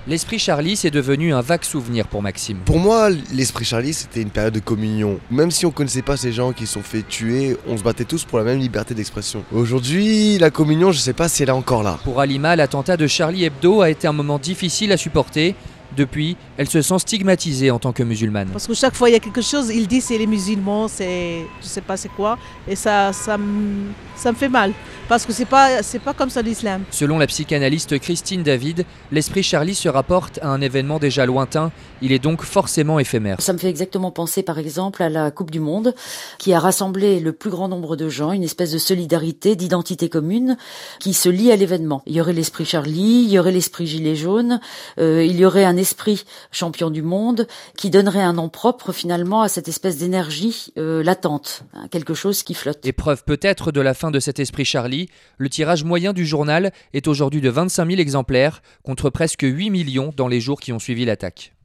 L'esprit Charlie, c'est devenu un vague souvenir pour Maxime. Pour moi, l'esprit Charlie, c'était une période de communion. Même si on connaissait pas ces gens qui se sont fait tuer, on se battait tous pour la même liberté d'expression. Aujourd'hui, la communion, je sais pas si elle est encore là. Pour Halima, l'attentat de Charlie Hebdo a été un moment difficile à supporter. Depuis, elle se sent stigmatisée en tant que musulmane. Parce que chaque fois il y a quelque chose, il dit c'est les musulmans, c'est je sais pas c'est quoi, et ça me fait mal. Parce que c'est pas comme ça l'islam. Selon la psychanalyste Christine David, l'esprit Charlie se rapporte à un événement déjà lointain, il est donc forcément éphémère. Ça me fait exactement penser par exemple à la Coupe du Monde, qui a rassemblé le plus grand nombre de gens, une espèce de solidarité, d'identité commune, qui se lie à l'événement. Il y aurait l'esprit Charlie, il y aurait l'esprit Gilet jaune, il y aurait un esprit champion du monde qui donnerait un nom propre finalement à cette espèce d'énergie latente, quelque chose qui flotte. Épreuve peut-être de la fin de cet esprit Charlie, le tirage moyen du journal est aujourd'hui de 25 000 exemplaires contre presque 8 millions dans les jours qui ont suivi l'attaque.